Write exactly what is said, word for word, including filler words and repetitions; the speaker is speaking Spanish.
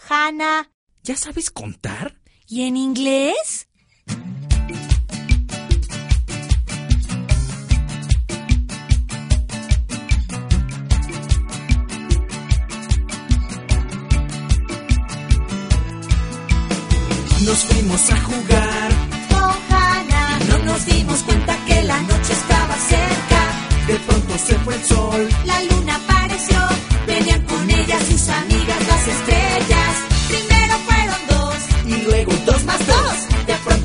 Hannah. ¿Ya sabes contar? ¿Y en inglés? Nos fuimos a jugar con Hannah. y no nos dimos cuenta que la noche estaba cerca. De pronto se fue el sol, La luna